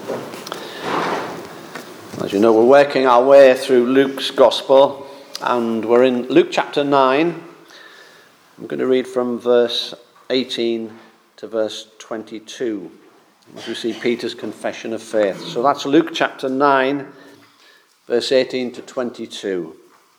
As you know, we're working our way through Luke's Gospel, and we're in Luke chapter 9. I'm going to read from verse 18 to verse 22, as we see Peter's confession of faith. So that's Luke chapter 9, verse 18 to 22.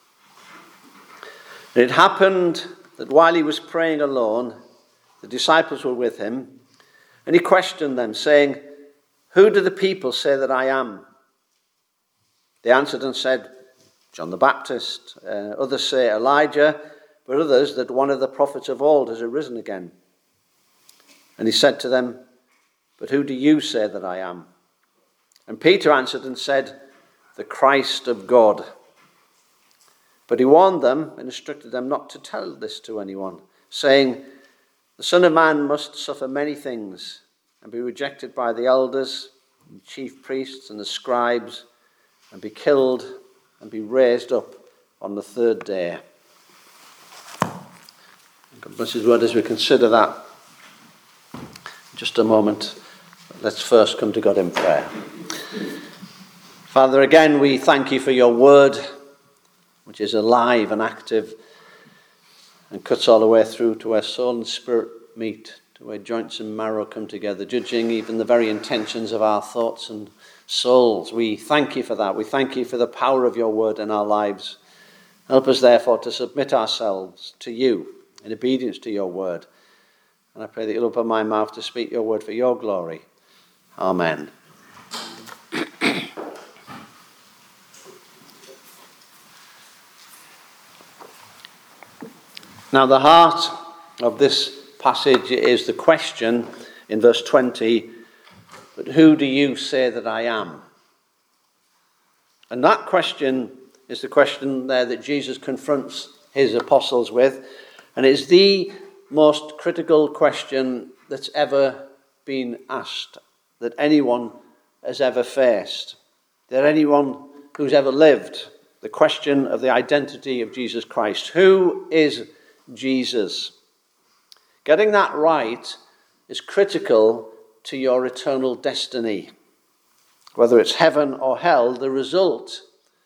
And it happened that while he was praying alone, the disciples were with him, and he questioned them, saying, "Who do the people say that I am?" They answered and said, "John the Baptist. Others say Elijah, but others that one of the prophets of old has arisen again." And he said to them, "But who do you say that I am?" And Peter answered and said, "The Christ of God." But he warned them and instructed them not to tell this to anyone, saying, "The Son of Man must suffer many things and be rejected by the elders, and chief priests and the scribes, and be killed and be raised up on the third day." God bless his word as we consider that in just a moment. Let's first come to God in prayer. Father, again we thank you for your word, which is alive and active and cuts all the way through to where soul and spirit meet, to where joints and marrow come together, judging even the very intentions of our thoughts and souls. We thank you for that. We thank you for the power of your word in our lives. Help us therefore to submit ourselves to you in obedience to your word. And I pray that you'll open my mouth to speak your word for your glory. Amen. Now the heart of this passage is the question in verse 20, "But who do you say that I am?" And that question is the question there that Jesus confronts his apostles with, and it's the most critical question that's ever been asked, that anyone has ever faced, that anyone who's ever lived, the question of the identity of Jesus Christ. Who is Jesus? Getting that right is critical to your eternal destiny. Whether it's heaven or hell, the result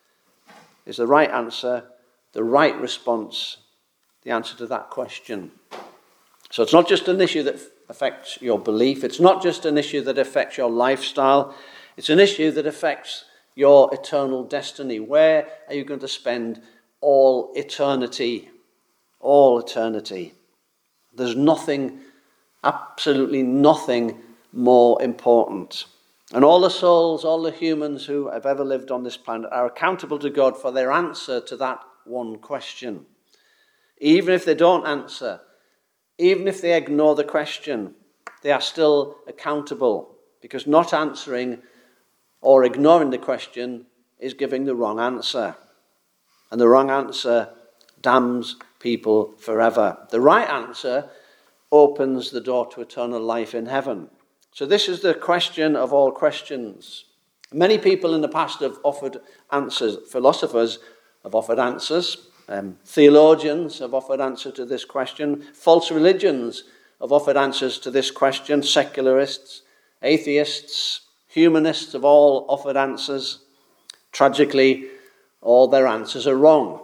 is the right answer, the right response, the answer to that question. So it's not just an issue that affects your belief. It's not just an issue that affects your lifestyle. It's an issue that affects your eternal destiny. Where are you going to spend all eternity? All eternity. There's nothing, absolutely nothing more important. And all the souls, all the humans who have ever lived on this planet are accountable to God for their answer to that one question. Even if they don't answer, even if they ignore the question, they are still accountable, because not answering or ignoring the question is giving the wrong answer. And the wrong answer damns people forever. The right answer opens the door to eternal life in heaven. So this is the question of all questions. Many people in the past have offered answers. Philosophers have offered answers. Theologians have offered answers to this question. False religions have offered answers to this question. Secularists, atheists, humanists have all offered answers. Tragically, all their answers are wrong.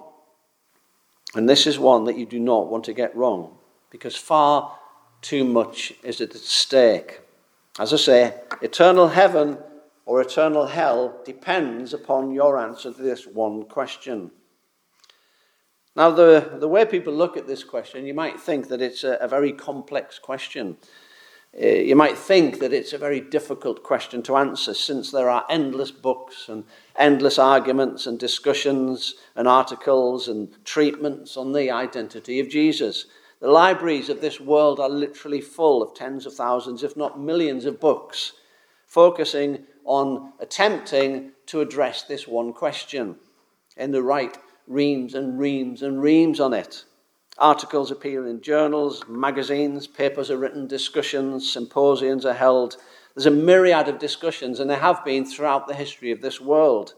And this is one that you do not want to get wrong, because far too much is at stake. As I say, eternal heaven or eternal hell depends upon your answer to this one question. Now, the way people look at this question, you might think that it's a very complex question. You might think that it's a very difficult question to answer, since there are endless books and endless arguments and discussions and articles and treatments on the identity of Jesus. The libraries of this world are literally full of tens of thousands, if not millions of books, focusing on attempting to address this one question. And they write reams and reams and reams on it. Articles appear in journals, magazines, papers are written, discussions, symposiums are held. There's a myriad of discussions, and there have been throughout the history of this world,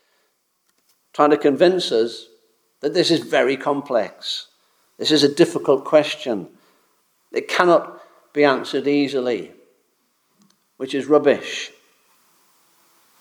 trying to convince us that this is very complex. This is a difficult question. It cannot be answered easily, which is rubbish.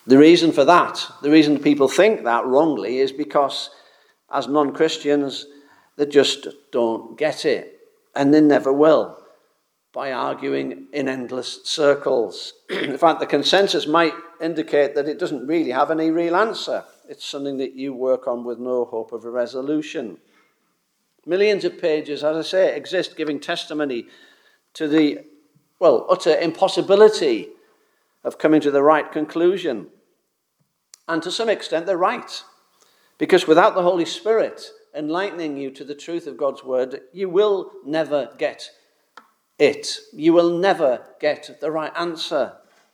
The reason for that, the reason people think that wrongly, is because as non-Christians, they just don't get it, and they never will, by arguing in endless circles. In fact, the consensus might indicate that it doesn't really have any real answer. It's something that you work on with no hope of a resolution. Millions of pages, as I say, exist giving testimony to the, utter impossibility of coming to the right conclusion. And to some extent, they're right. Because without the Holy Spirit enlightening you to the truth of God's word, you will never get it. You will never get the right answer.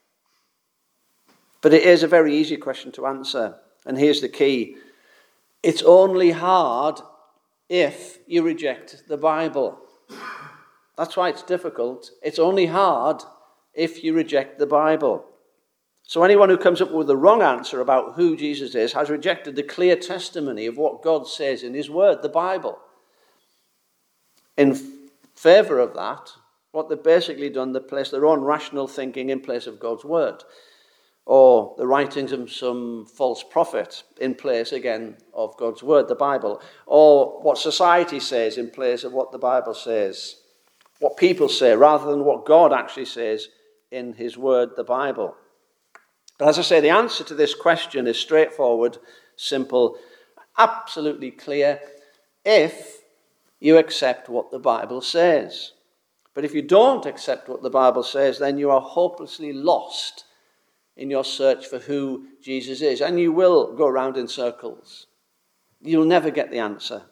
But it is a very easy question to answer. And here's the key. It's only hard if you reject the Bible. That's why it's difficult. It's only hard if you reject the Bible. So anyone who comes up with the wrong answer about who Jesus is has rejected the clear testimony of what God says in his word, the Bible. In favor of that, what they've basically done, they've placed their own rational thinking in place of God's word, or the writings of some false prophet in place, again, of God's word, the Bible, or what society says in place of what the Bible says, what people say, rather than what God actually says in his word, the Bible. But as I say, the answer to this question is straightforward, simple, absolutely clear, if you accept what the Bible says. But if you don't accept what the Bible says, then you are hopelessly lost in your search for who Jesus is. And you will go around in circles. You'll never get the answer.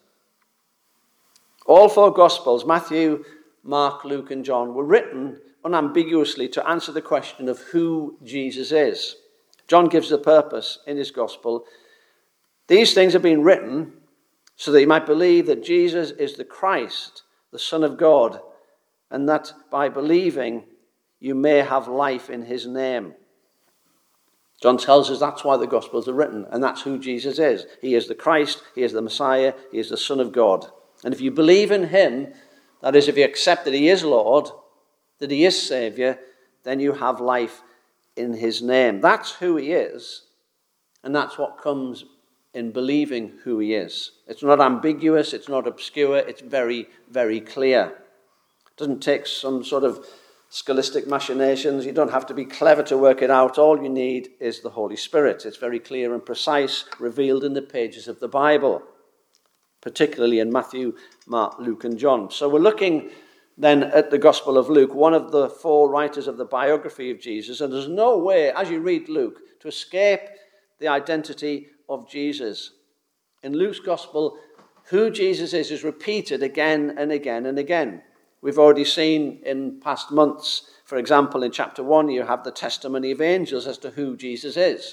All four Gospels, Matthew, Mark, Luke, and John, were written unambiguously to answer the question of who Jesus is. John gives the purpose in his Gospel. These things have been written so that you might believe that Jesus is the Christ, the Son of God, and that by believing you may have life in his name. John tells us that's why the Gospels are written, and that's who Jesus is. He is the Christ, he is the Messiah, he is the Son of God. And if you believe in him, that is, if you accept that he is Lord, that he is Saviour, then you have life in his name. That's who he is, and that's what comes in believing who he is. It's not ambiguous, it's not obscure, it's very, very clear. It doesn't take some sort of scholastic machinations. You don't have to be clever to work it out. All you need is the Holy Spirit. It's very clear and precise, revealed in the pages of the Bible, particularly in Matthew, Mark, Luke, and John. So we're looking then at the Gospel of Luke, one of the four writers of the biography of Jesus, and there's no way, as you read Luke, to escape the identity of Jesus. In Luke's Gospel, who Jesus is repeated again and again and again. We've already seen in past months, for example, in chapter 1, you have the testimony of angels as to who Jesus is.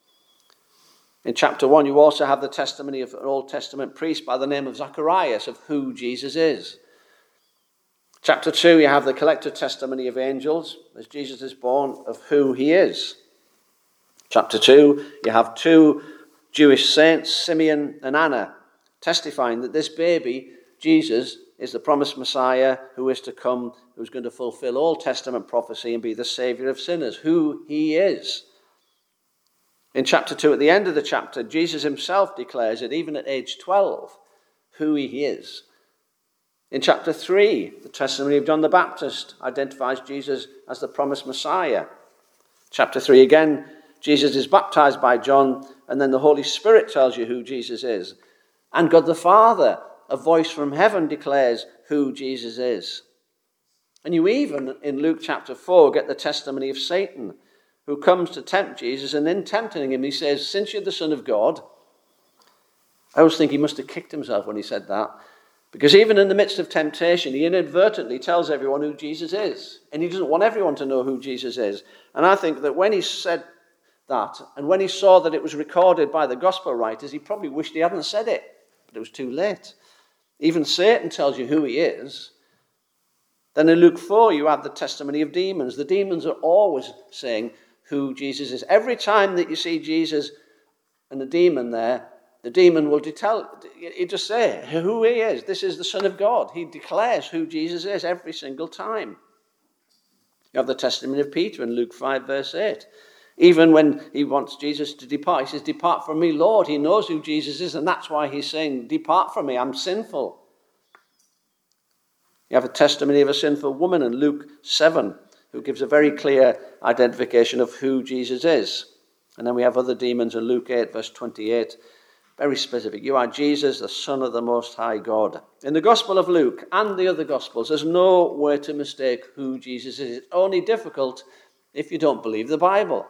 In chapter 1, you also have the testimony of an Old Testament priest by the name of Zacharias of who Jesus is. Chapter 2, you have the collective testimony of angels as Jesus is born of who he is. Chapter 2, you have two Jewish saints, Simeon and Anna, testifying that this baby, Jesus, is the promised Messiah who is to come, who's going to fulfill Old Testament prophecy and be the Saviour of sinners, who he is. In chapter 2, at the end of the chapter, Jesus himself declares it, even at age 12, who he is. In chapter 3, the testimony of John the Baptist identifies Jesus as the promised Messiah. Chapter 3 again, Jesus is baptized by John, and then the Holy Spirit tells you who Jesus is. And God the Father, a voice from heaven, declares who Jesus is. And you even, in Luke chapter 4, get the testimony of Satan, who comes to tempt Jesus, and in tempting him, he says, since you're the Son of God. I always think he must have kicked himself when he said that, because even in the midst of temptation, he inadvertently tells everyone who Jesus is, and he doesn't want everyone to know who Jesus is. And I think that when he said that, and when he saw that it was recorded by the gospel writers, he probably wished he hadn't said it, but it was too late. Even Satan tells you who he is. Then in Luke 4, you have the testimony of demons. The demons are always saying who Jesus is. Every time that you see Jesus and the demon there, the demon will just say who he is. This is the Son of God. He declares who Jesus is every single time. You have the testimony of Peter in Luke 5, verse 8. Even when he wants Jesus to depart, he says, "Depart from me, Lord." He knows who Jesus is, and that's why he's saying, "Depart from me, I'm sinful." You have a testimony of a sinful woman in Luke 7, who gives a very clear identification of who Jesus is. And then we have other demons in Luke 8, verse 28, very specific. "You are Jesus, the Son of the Most High God." In the Gospel of Luke and the other Gospels, there's no way to mistake who Jesus is. It's only difficult if you don't believe the Bible.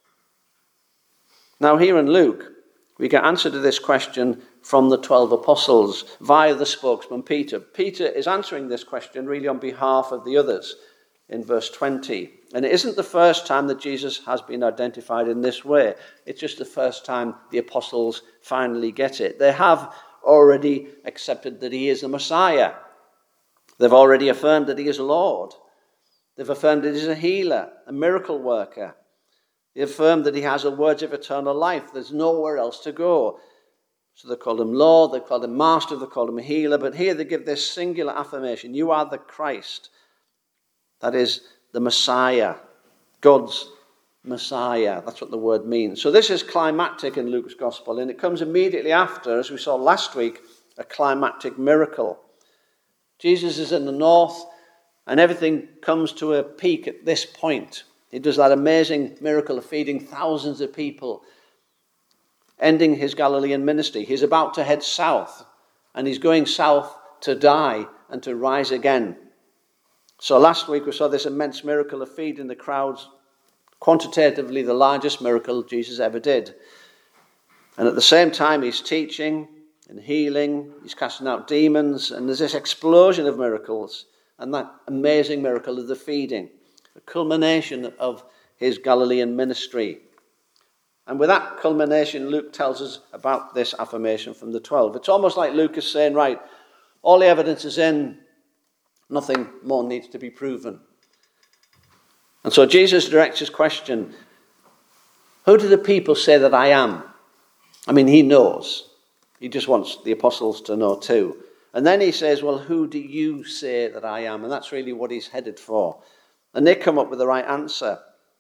Now here in Luke, we get answer to this question from the 12 apostles via the spokesman Peter. Peter is answering this question really on behalf of the others in verse 20. And it isn't the first time that Jesus has been identified in this way. It's just the first time the apostles finally get it. They have already accepted that he is the Messiah. They've already affirmed that he is Lord. They've affirmed that he's a healer, a miracle worker. They affirm that he has the words of eternal life. There's nowhere else to go. So they called him Lord, they called him Master, they called him Healer. But here they give this singular affirmation: "You are the Christ." That is the Messiah, God's Messiah. That's what the word means. So this is climactic in Luke's Gospel, and it comes immediately after, as we saw last week, a climactic miracle. Jesus is in the north, and everything comes to a peak at this point. He does that amazing miracle of feeding thousands of people, ending his Galilean ministry. He's about to head south, and he's going south to die and to rise again. So last week we saw this immense miracle of feeding the crowds, quantitatively the largest miracle Jesus ever did. And at the same time he's teaching and healing, he's casting out demons, and there's this explosion of miracles, and that amazing miracle of the feeding, the culmination of his Galilean ministry. And with that culmination, Luke tells us about this affirmation from the 12. It's almost like Luke is saying, right, all the evidence is in, nothing more needs to be proven. And so Jesus directs his question: who do the people say that I am? I mean, he knows. He just wants the apostles to know too. And then he says, well, who do you say that I am? And that's really what he's headed for. And they come up with the right answer.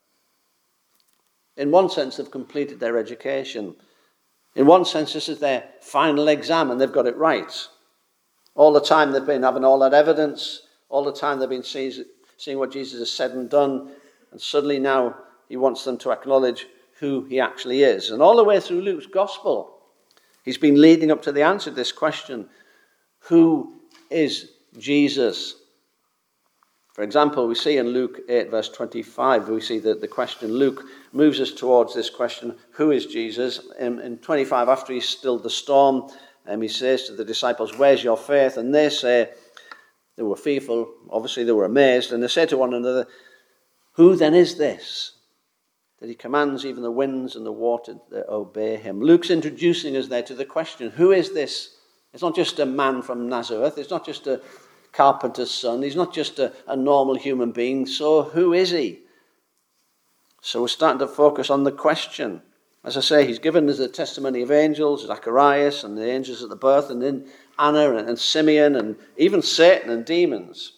In one sense, they've completed their education. In one sense, this is their final exam, and they've got it right. All the time they've been having all that evidence. All the time they've been seeing what Jesus has said and done. And suddenly now he wants them to acknowledge who he actually is. And all the way through Luke's Gospel, he's been leading up to the answer to this question: who is Jesus? For example, we see in Luke 8, verse 25, we see that the question, Luke moves us towards this question: who is Jesus? In 25, after he's stilled the storm, he says to the disciples, where's your faith? And they say, they were fearful, obviously they were amazed, and they say to one another, who then is this, that he commands even the winds and the water that obey him? Luke's introducing us there to the question, who is this? It's not just a man from Nazareth, it's not just a carpenter's son, he's not just a normal human being, so who is he? So we're starting to focus on the question. As I say, he's given us the testimony of angels, Zacharias and the angels at the birth, and then Anna and Simeon, and even Satan and demons.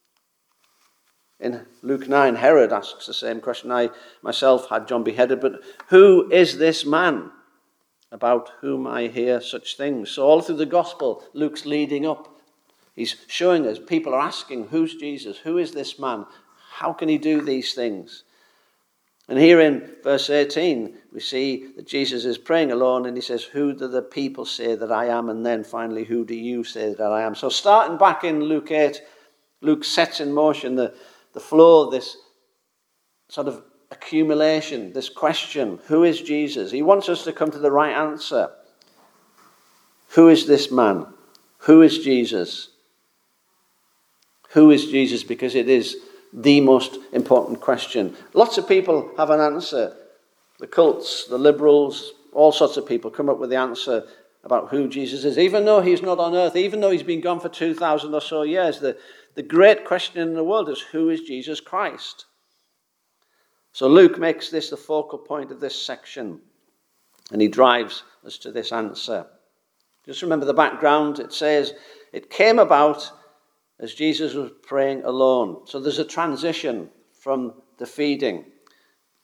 In Luke 9, Herod asks the same question. I myself had John beheaded, but who is this man about whom I hear such things? So all through the gospel, Luke's leading up. He's showing us, people are asking, who's Jesus? Who is this man? How can he do these things? And here in verse 18, we see that Jesus is praying alone, and he says, who do the people say that I am? And then finally, who do you say that I am? So starting back in Luke 8, Luke sets in motion the flow of this sort of accumulation, this question, who is Jesus? He wants us to come to the right answer. Who is this man? Who is Jesus? Who is Jesus? Because it is the most important question. Lots of people have an answer. The cults, the liberals, all sorts of people come up with the answer about who Jesus is. Even though he's not on earth, even though he's been gone for 2,000 or so years, the great question in the world is, who is Jesus Christ? So Luke makes this the focal point of this section, and he drives us to this answer. Just remember the background. It says, it came about as Jesus was praying alone. So there's a transition from the feeding,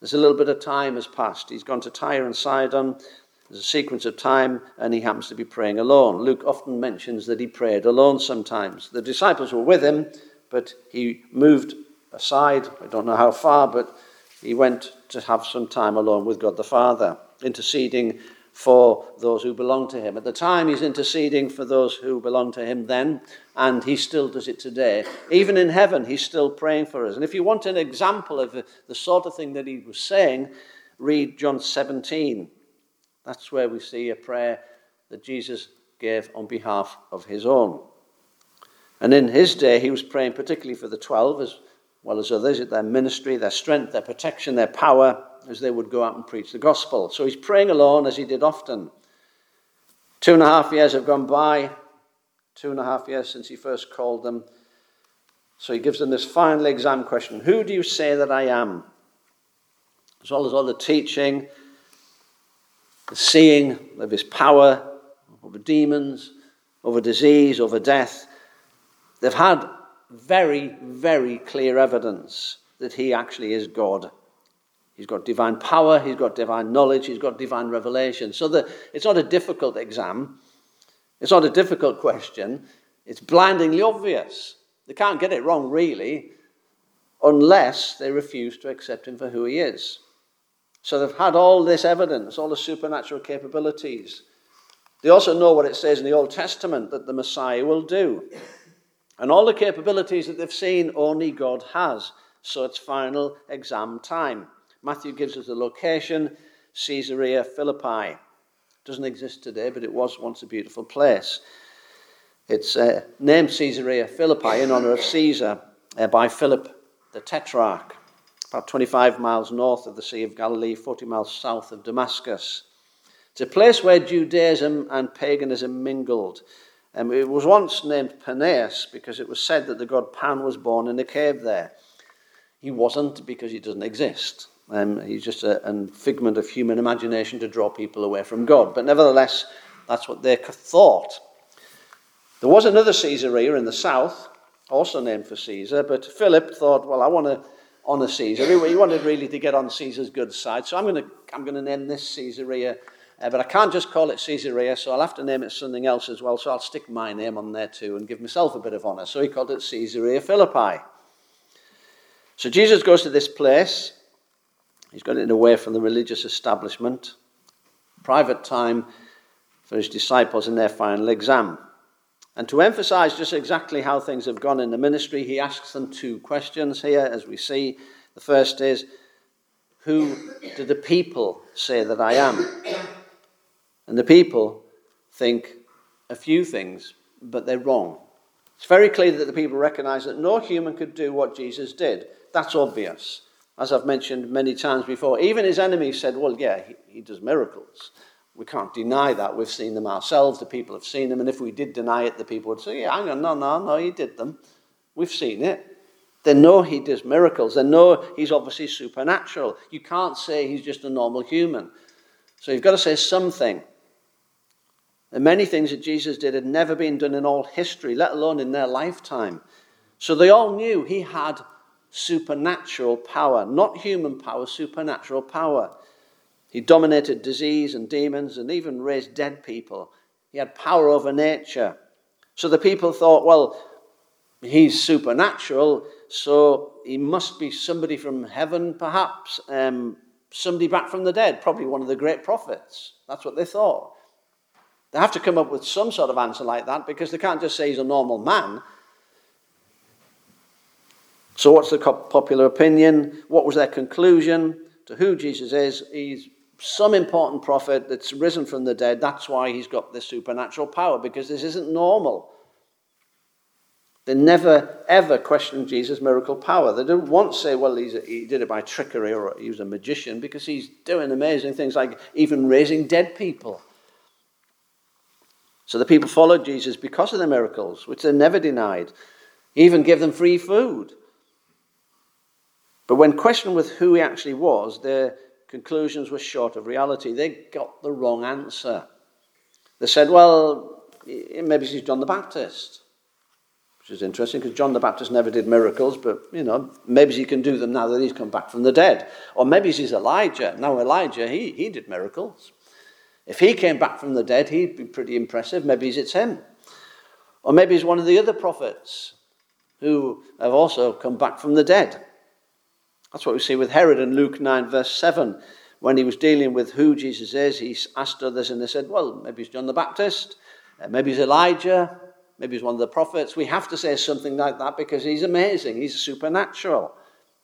There's a little bit of time has passed. He's gone to Tyre and Sidon. There's a sequence of time, and he happens to be praying alone. Luke often mentions that he prayed alone sometimes. The disciples were with him, but he moved aside. I don't know how far, but he went to have some time alone with God the Father, interceding for those who belong to him. At the time, he's interceding for those who belong to him then, and he still does it today. Even in heaven, he's still praying for us. And if you want an example of the sort of thing that he was saying, read John 17. That's where we see a prayer that Jesus gave on behalf of his own. And in his day, he was praying particularly for the 12, as well as others, their ministry, their strength, their protection, their power, as they would go out and preach the gospel. So he's praying alone, as he did often. 2.5 years have gone by, 2.5 years since he first called them. So he gives them this final exam question: who do you say that I am? As well as all the teaching, the seeing of his power over demons, over disease, over death, they've had very, very clear evidence that he actually is God. He's got divine power, he's got divine knowledge, he's got divine revelation. So that it's not a difficult exam, it's not a difficult question, it's blindingly obvious. They can't get it wrong, really, unless they refuse to accept him for who he is. So they've had all this evidence, all the supernatural capabilities. They also know what it says in the Old Testament that the Messiah will do. And all the capabilities that they've seen, only God has. So it's final exam time. Matthew gives us the location, Caesarea Philippi. It doesn't exist today, but it was once a beautiful place. It's named Caesarea Philippi in honor of Caesar by Philip the Tetrarch, about 25 miles north of the Sea of Galilee, 40 miles south of Damascus. It's a place where Judaism and paganism mingled. It was once named Paneas because it was said that the god Pan was born in a cave there. He wasn't, because he doesn't exist. He's just a figment of human imagination to draw people away from God. But nevertheless, that's what they thought. There was another Caesarea in the south, also named for Caesar, but Philip thought, well, I want to honor Caesar. He wanted really to get on Caesar's good side, so I'm going to name this Caesarea. But I can't just call it Caesarea, so I'll have to name it something else as well, so I'll stick my name on there too and give myself a bit of honor. So he called it Caesarea Philippi. So Jesus goes to this place. He's got it away from the religious establishment. Private time for his disciples in their final exam. And to emphasize just exactly how things have gone in the ministry, he asks them 2 questions here, as we see. The first is, who do the people say that I am? And the people think a few things, but they're wrong. It's very clear that the people recognize that no human could do what Jesus did. That's obvious. As I've mentioned many times before, even his enemies said, well, yeah, he does miracles. We can't deny that. We've seen them ourselves. The people have seen them. And if we did deny it, the people would say, yeah, hang on, no, he did them. We've seen it. They know he does miracles. They know he's obviously supernatural. You can't say he's just a normal human. So you've got to say something. And many things that Jesus did had never been done in all history, let alone in their lifetime. So they all knew he had supernatural power, not human power, supernatural power. He dominated disease and demons and even raised dead people. He had power over nature. So the people thought, well, he's supernatural, so he must be somebody from heaven, perhaps, somebody back from the dead, probably one of the great prophets. That's what they thought. They have to come up with some sort of answer like that, because they can't just say he's a normal man. So what's the popular opinion? What was their conclusion to who Jesus is? He's some important prophet that's risen from the dead. That's why he's got this supernatural power, because this isn't normal. They never, ever questioned Jesus' miracle power. They didn't once say, well, he did it by trickery or he was a magician, because he's doing amazing things like even raising dead people. So the people followed Jesus because of the miracles, which they never denied. He even gave them free food. But when questioned with who he actually was, their conclusions were short of reality. They got the wrong answer. They said, well, maybe he's John the Baptist. which is interesting because John the Baptist never did miracles, but, maybe he can do them now that he's come back from the dead. Or maybe he's Elijah. Now, Elijah, he did miracles. If he came back from the dead, he'd be pretty impressive. Maybe it's him. Or maybe he's one of the other prophets who have also come back from the dead. That's what we see with Herod in Luke 9, verse 7. When he was dealing with who Jesus is, he asked others and they said, well, maybe it's John the Baptist, maybe it's Elijah, maybe he's one of the prophets. We have to say something like that because he's amazing. He's supernatural.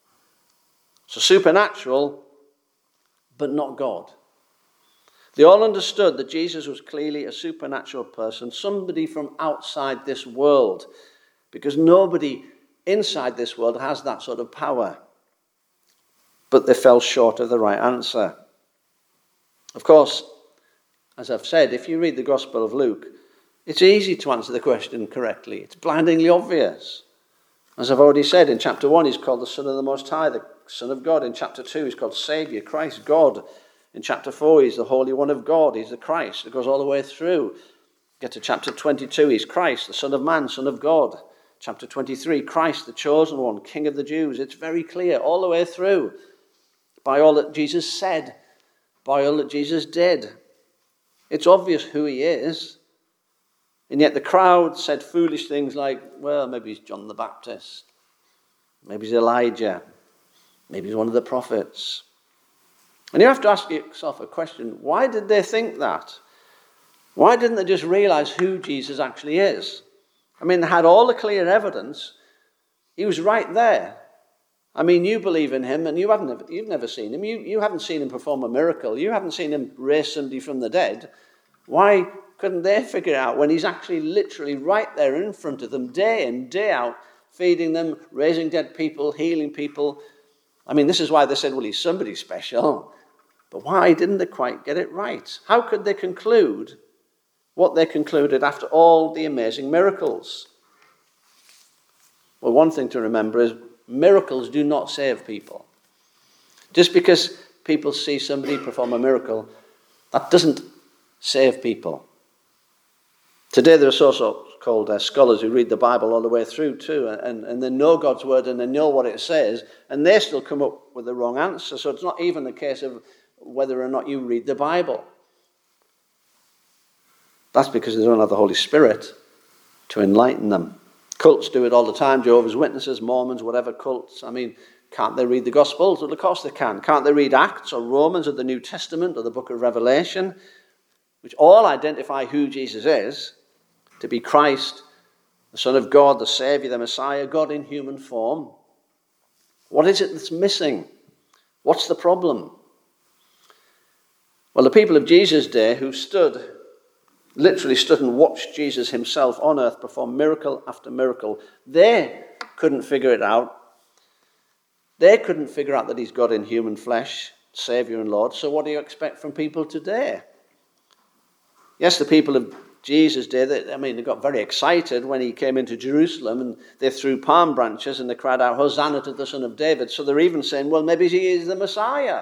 So supernatural, but not God. They all understood that Jesus was clearly a supernatural person, somebody from outside this world, because nobody inside this world has that sort of power. But they fell short of the right answer. Of course, as I've said, if you read the Gospel of Luke, it's easy to answer the question correctly. It's blindingly obvious. As I've already said, in chapter 1, he's called the Son of the Most High, the Son of God. In chapter 2, he's called Saviour, Christ, God. In chapter 4, he's the Holy One of God. He's the Christ. It goes all the way through. Get to chapter 22, he's Christ, the Son of Man, Son of God. Chapter 23, Christ, the Chosen One, King of the Jews. It's very clear all the way through. By all that Jesus said, by all that Jesus did. It's obvious who he is. And yet the crowd said foolish things like, well, maybe he's John the Baptist. Maybe he's Elijah. Maybe he's one of the prophets. And you have to ask yourself a question. Why did they think that? Why didn't they just realize who Jesus actually is? I mean, they had all the clear evidence. He was right there. I mean, you believe in him and you've never seen him. You haven't seen him perform a miracle. You haven't seen him raise somebody from the dead. Why couldn't they figure it out when he's actually literally right there in front of them day in, day out, feeding them, raising dead people, healing people? I mean, this is why they said, well, he's somebody special. But why didn't they quite get it right? How could they conclude what they concluded after all the amazing miracles? Well, one thing to remember is miracles do not save people. Just because people see somebody perform a miracle, that doesn't save people. Today there are so-called scholars who read the Bible all the way through too, and they know God's word and they know what it says, and they still come up with the wrong answer. So it's not even a case of whether or not you read the Bible. That's because they don't have the Holy Spirit to enlighten them. Cults do it all the time. Jehovah's Witnesses, Mormons, whatever cults. I mean, can't they read the Gospels? Well, of course they can. Can't they read Acts or Romans or the New Testament or the book of Revelation, which all identify who Jesus is, to be Christ, the Son of God, the Saviour, the Messiah, God in human form? What is it that's missing? What's the problem? Well, the people of Jesus' day who literally stood and watched Jesus himself on earth perform miracle after miracle, they couldn't figure it out. They couldn't figure out that he's God in human flesh, Saviour and Lord. So what do you expect from people today? Yes, the people of Jesus' day, they got very excited when he came into Jerusalem and they threw palm branches and they cried out, Hosanna to the Son of David. So they're even saying, well, maybe he is the Messiah.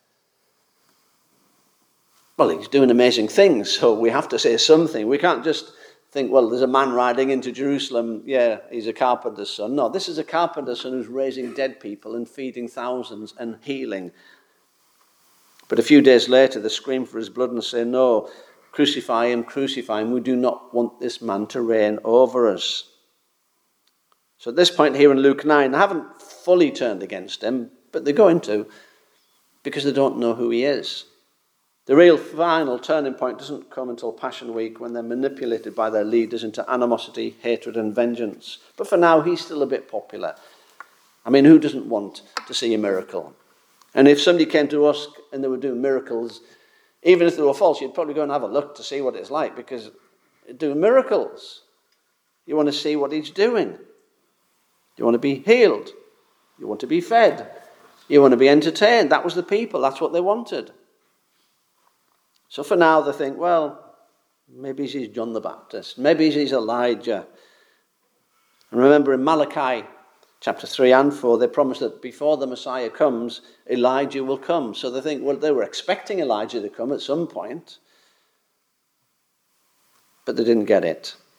Well, he's doing amazing things, so we have to say something. We can't just think, well, there's a man riding into Jerusalem. Yeah, he's a carpenter's son. No, this is a carpenter's son who's raising dead people and feeding thousands and healing. But a few days later, they scream for his blood and say, no, crucify him, crucify him. We do not want this man to reign over us. So at this point here in Luke 9, they haven't fully turned against him, but they're going to, because they don't know who he is. The real final turning point doesn't come until Passion Week, when they're manipulated by their leaders into animosity, hatred and vengeance. But for now, he's still a bit popular. I mean, who doesn't want to see a miracle? And if somebody came to us and they were doing miracles, even if they were false, you'd probably go and have a look to see what it's like, because they're doing miracles. You want to see what he's doing. You want to be healed. You want to be fed. You want to be entertained. That was the people. That's what they wanted. So for now they think, well, maybe he's John the Baptist. Maybe he's Elijah. And remember in Malachi chapter 3 and 4, they promise that before the Messiah comes, Elijah will come. So they think, well, they were expecting Elijah to come at some point. But they didn't get it.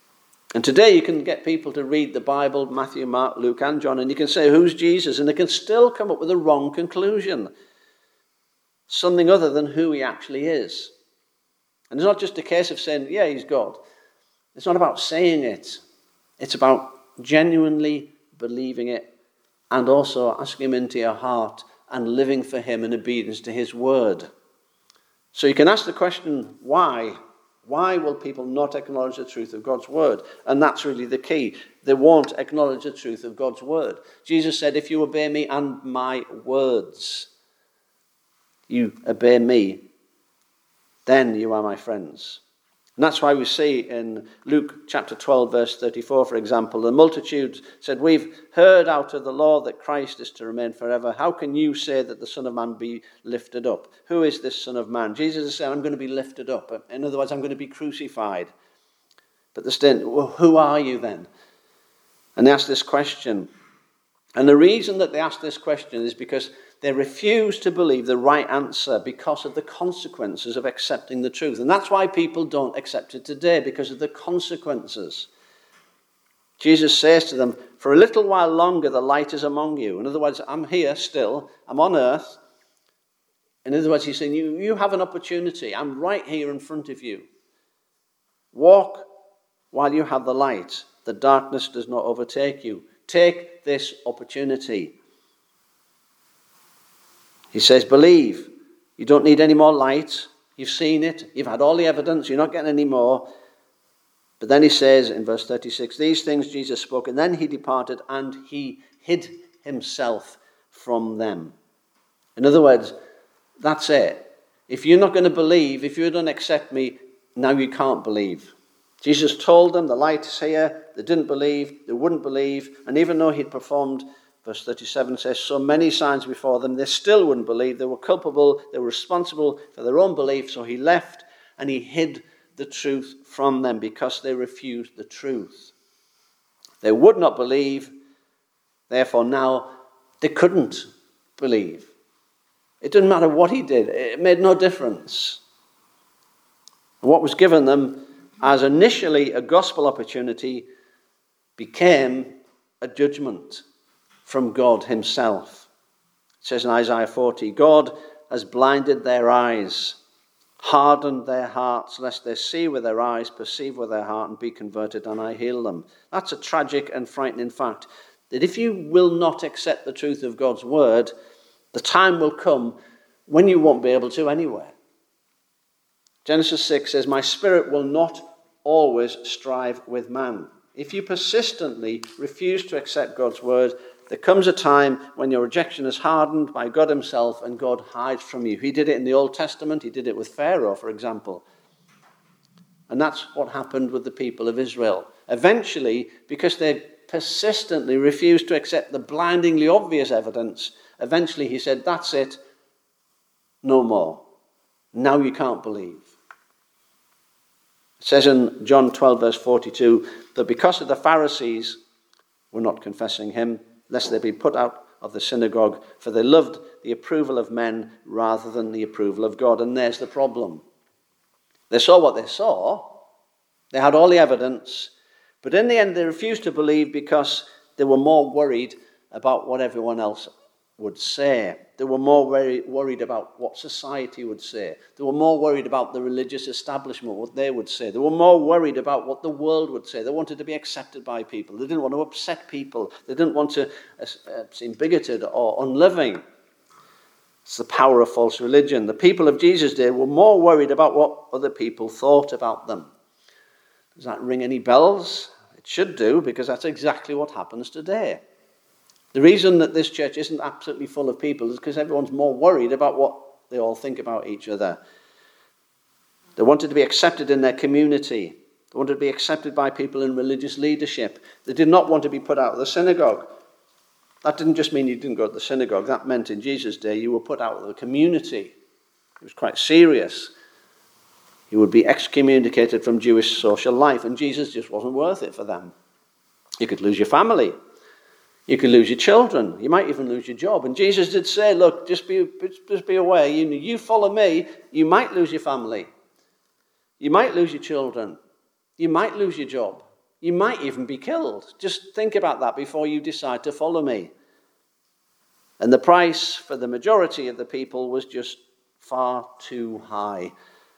And today you can get people to read the Bible, Matthew, Mark, Luke, and John, and you can say, who's Jesus? And they can still come up with a wrong conclusion. Something other than who he actually is. And it's not just a case of saying, yeah, he's God. It's not about saying it. It's about genuinely believing it and also asking him into your heart and living for him in obedience to his word. So you can ask the question, why? Why will people not acknowledge the truth of God's word? And that's really the key. They won't acknowledge the truth of God's word. Jesus said, if you obey me and my words, you obey me, then you are my friends. And that's why we see in Luke chapter 12, verse 34, for example, the multitude said, we've heard out of the law that Christ is to remain forever. How can you say that the Son of Man be lifted up? Who is this Son of Man? Jesus is saying, I'm going to be lifted up. In other words, I'm going to be crucified. But they're saying, well, who are you then? And they ask this question. And the reason that they ask this question is because they refuse to believe the right answer because of the consequences of accepting the truth. And that's why people don't accept it today, because of the consequences. Jesus says to them, for a little while longer the light is among you. In other words, I'm here still, I'm on earth. In other words, he's saying, you have an opportunity. I'm right here in front of you. Walk while you have the light. The darkness does not overtake you. Take this opportunity. He says, believe. You don't need any more light. You've seen it. You've had all the evidence. You're not getting any more. But then he says in verse 36, these things Jesus spoke, and then he departed and he hid himself from them. In other words, that's it. If you're not going to believe, if you don't accept me, now you can't believe. Jesus told them the light is here. They didn't believe. They wouldn't believe. And even though he'd performed, verse 37 says, so many signs before them, they still wouldn't believe. They were culpable. They were responsible for their own belief. So he left and he hid the truth from them because they refused the truth. They would not believe. Therefore now they couldn't believe. It didn't matter what he did. It made no difference. What was given them as initially a gospel opportunity became a judgment from God himself. It says in Isaiah 40, God has blinded their eyes, hardened their hearts, lest they see with their eyes, perceive with their heart, and be converted, and I heal them. That's a tragic and frightening fact, that if you will not accept the truth of God's word, the time will come when you won't be able to anyway. Genesis 6 says, my spirit will not always strive with man. If you persistently refuse to accept God's word, there comes a time when your rejection is hardened by God himself and God hides from you. He did it in the Old Testament. He did it with Pharaoh, for example. And that's what happened with the people of Israel. Eventually, because they persistently refused to accept the blindingly obvious evidence, eventually he said, that's it, no more. Now you can't believe. It says in John 12, verse 42, that because of the Pharisees were not confessing him, lest they be put out of the synagogue, for they loved the approval of men rather than the approval of God. And there's the problem. They saw what they saw. They had all the evidence. But in the end, they refused to believe because they were more worried about what everyone else would say. They were more worried about what society would say. They were more worried about the religious establishment, what they would say. They were more worried about what the world would say. They wanted to be accepted by people. They didn't want to upset people. They didn't want to seem bigoted or unloving. It's the power of false religion. The people of Jesus' day were more worried about what other people thought about them. Does that ring any bells? It should do, because that's exactly what happens today. The reason that this church isn't absolutely full of people is because everyone's more worried about what they all think about each other. They wanted to be accepted in their community. They wanted to be accepted by people in religious leadership. They did not want to be put out of the synagogue. That didn't just mean you didn't go to the synagogue. That meant in Jesus' day you were put out of the community. It was quite serious. You would be excommunicated from Jewish social life, and Jesus just wasn't worth it for them. You could lose your family. You could lose your children. You might even lose your job. And Jesus did say, look, just be aware. You follow me, you might lose your family. You might lose your children. You might lose your job. You might even be killed. Just think about that before you decide to follow me. And the price for the majority of the people was just far too high.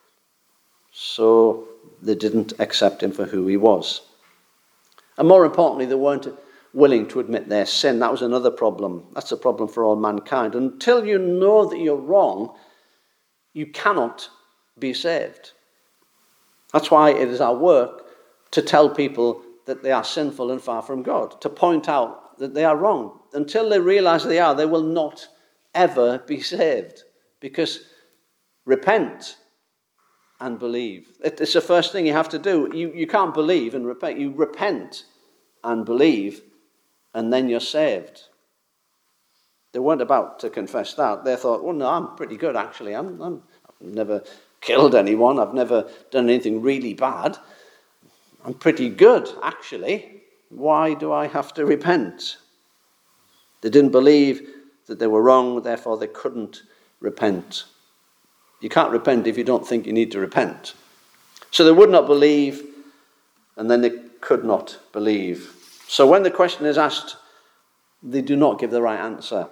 So they didn't accept him for who he was. And more importantly, they weren't willing to admit their sin. That was another problem. That's a problem for all mankind. Until you know that you're wrong, you cannot be saved. That's why it is our work to tell people that they are sinful and far from God, to point out that they are wrong. Until they realize they are, they will not ever be saved. Because repent and believe. It's the first thing you have to do. You can't believe and repent. You repent and believe, and then you're saved. They weren't about to confess that. They thought, well, no, I'm pretty good, actually. I've never killed anyone. I've never done anything really bad. I'm pretty good, actually. Why do I have to repent? They didn't believe that they were wrong, therefore they couldn't repent. You can't repent if you don't think you need to repent. So they would not believe, and then they could not believe. So when the question is asked, they do not give the right answer.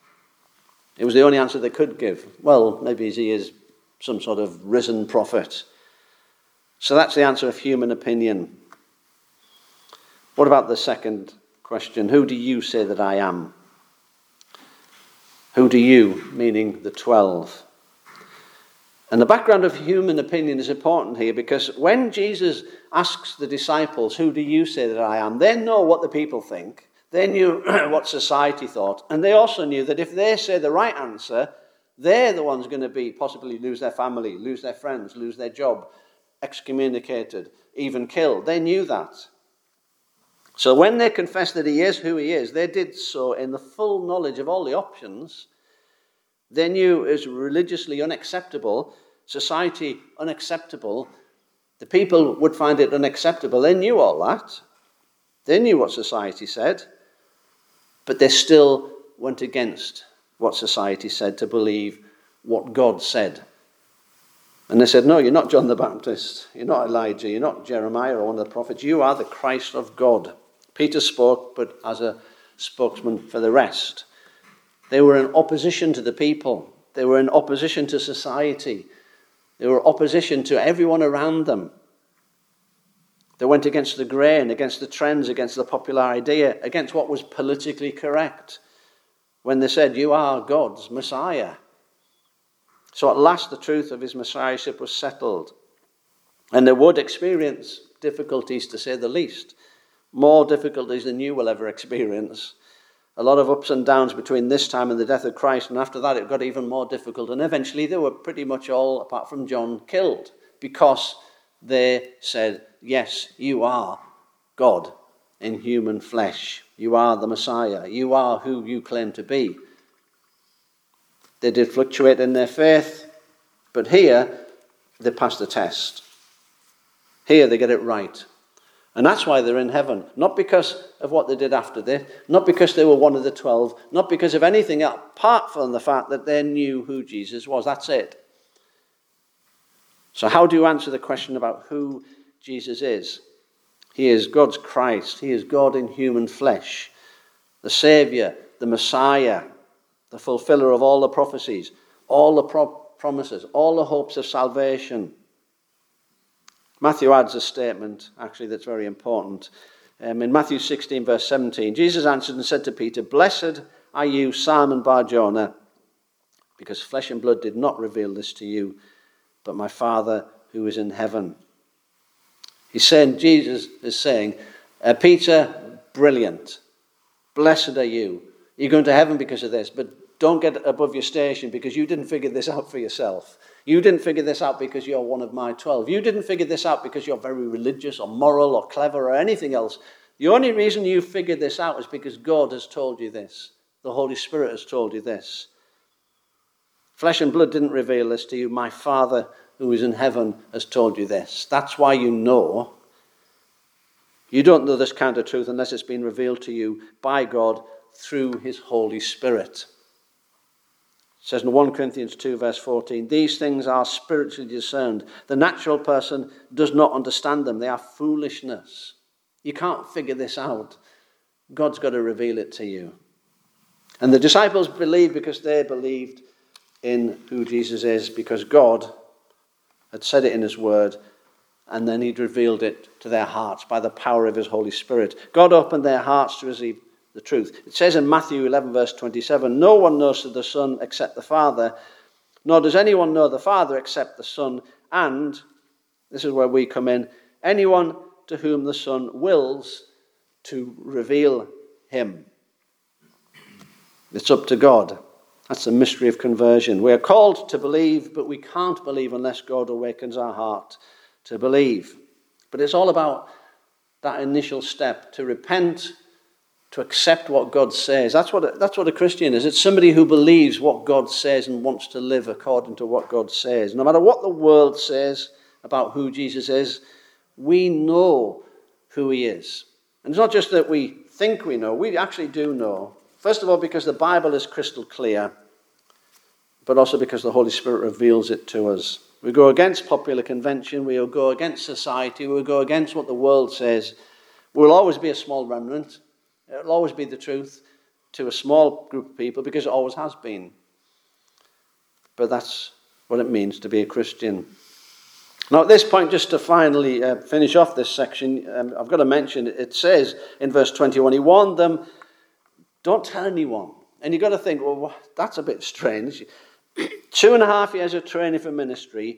It was the only answer they could give. Well, maybe he is some sort of risen prophet. So that's the answer of human opinion. What about the second question? Who do you say that I am? Who do you, meaning the 12? And the background of human opinion is important here, because when Jesus asks the disciples, who do you say that I am? They know what the people think. They knew what society thought. And they also knew that if they say the right answer, they're the ones going to possibly lose their family, lose their friends, lose their job, excommunicated, even killed. They knew that. So when they confessed that he is who he is, they did so in the full knowledge of all the options. They knew it was religiously unacceptable, society unacceptable. The people would find it unacceptable. They knew all that. They knew what society said, but they still went against what society said to believe what God said. And they said, no, you're not John the Baptist. You're not Elijah. You're not Jeremiah or one of the prophets. You are the Christ of God. Peter spoke, but as a spokesman for the rest. They were in opposition to the people. They were in opposition to society. They were opposition to everyone around them. They went against the grain, against the trends, against the popular idea, against what was politically correct. When they said, you are God's Messiah. So at last the truth of his Messiahship was settled. And they would experience difficulties, to say the least. More difficulties than you will ever experience. A lot of ups and downs between this time and the death of Christ. And after that it got even more difficult. And eventually they were pretty much all, apart from John, killed. Because they said, yes, you are God in human flesh. You are the Messiah. You are who you claim to be. They did fluctuate in their faith, but here they passed the test. Here they get it right. And that's why they're in heaven. Not because of what they did after this, not because they were one of the 12, not because of anything apart from the fact that they knew who Jesus was. That's it. So how do you answer the question about who Jesus is? He is God's Christ. He is God in human flesh. The Savior, the Messiah, the fulfiller of all the prophecies, all the promises, all the hopes of salvation. Matthew adds a statement, actually, that's very important. In Matthew 16, verse 17, Jesus answered and said to Peter, blessed are you, Simon Bar-Jonah, because flesh and blood did not reveal this to you, but my Father who is in heaven. Jesus is saying, Peter, brilliant. Blessed are you. You're going to heaven because of this, but don't get above your station because you didn't figure this out for yourself. You didn't figure this out because you're one of my 12. You didn't figure this out because you're very religious or moral or clever or anything else. The only reason you figured this out is because God has told you this. The Holy Spirit has told you this. Flesh and blood didn't reveal this to you. My Father who is in heaven has told you this. That's why you know. You don't know this kind of truth unless it's been revealed to you by God through his Holy Spirit. It says in 1 Corinthians 2 verse 14, these things are spiritually discerned. The natural person does not understand them. They are foolishness You can't figure this out. God's got to reveal it to you. And the disciples believed because they believed in who Jesus is, because God had said it in his word, and then he'd revealed it to their hearts by the power of his Holy Spirit. God opened their hearts to receive the truth. It says in Matthew 11, verse 27, no one knows the Son except the Father, nor does anyone know the Father except the Son, and, this is where we come in, anyone to whom the Son wills to reveal him. It's up to God. That's the mystery of conversion. We are called to believe, but we can't believe unless God awakens our heart to believe. But it's all about that initial step, to repent, to accept what God says. That's what a Christian is. It's somebody who believes what God says and wants to live according to what God says. No matter what the world says about who Jesus is, we know who he is. And it's not just that we think we know, we actually do know. First of all, because the Bible is crystal clear, but also because the Holy Spirit reveals it to us. We go against popular convention, we will go against society, we will go against what the world says. We'll always be a small remnant. It'll always be the truth to a small group of people, because it always has been. But that's what it means to be a Christian. Now at this point, just to finally finish off this section, I've got to mention, it says in verse 21, he warned them, don't tell anyone. And you've got to think, well, that's a bit strange. 2.5 years of training for ministry,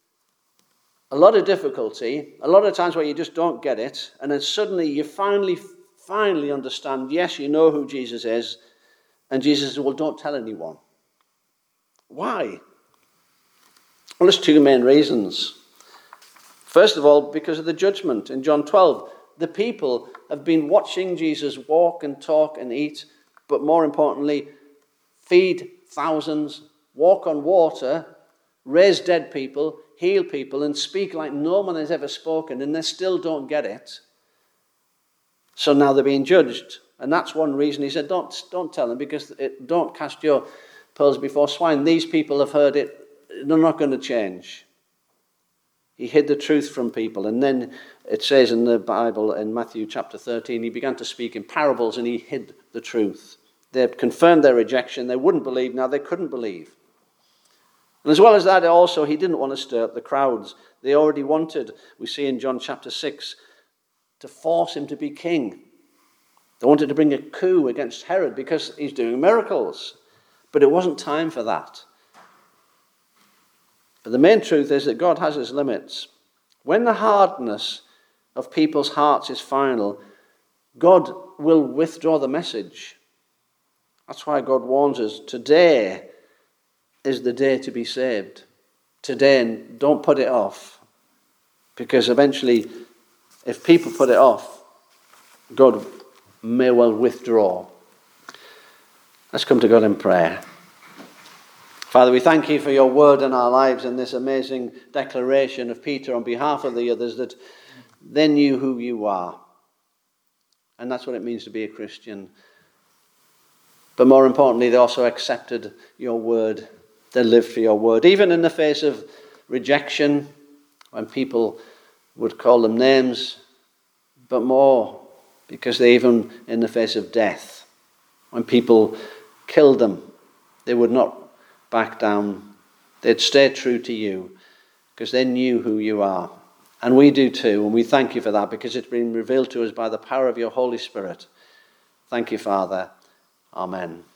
a lot of difficulty, a lot of times where you just don't get it, and then suddenly you finally understand, yes, you know who Jesus is, and Jesus says, well, don't tell anyone. Why? Well, there's two main reasons. First of all, because of the judgment. In John 12, the people have been watching Jesus walk and talk and eat, but more importantly, feed thousands, walk on water, raise dead people, heal people, and speak like no one has ever spoken, and they still don't get it. So now they're being judged. And that's one reason he said, don't tell them, because don't cast your pearls before swine. These people have heard it. They're not going to change. He hid the truth from people. And then it says in the Bible, in Matthew chapter 13, he began to speak in parables and he hid the truth. They confirmed their rejection. They wouldn't believe. Now they couldn't believe. And as well as that, also, he didn't want to stir up the crowds. They already wanted, we see in John chapter 6, to force him to be king. They wanted to bring a coup against Herod because he's doing miracles. But it wasn't time for that. But the main truth is that God has his limits. When the hardness of people's hearts is final, God will withdraw the message. That's why God warns us, today is the day to be saved. Today, and don't put it off. Because eventually, if people put it off, God may well withdraw. Let's come to God in prayer. Father, we thank you for your word in our lives and this amazing declaration of Peter on behalf of the others that they knew who you are. And that's what it means to be a Christian. But more importantly, they also accepted your word. They lived for your word. Even in the face of rejection, when people would call them names, but more because they even in the face of death, when people killed them, they would not back down. They'd stay true to you because they knew who you are. And we do too, and we thank you for that because it's been revealed to us by the power of your Holy Spirit. Thank you, Father. Amen.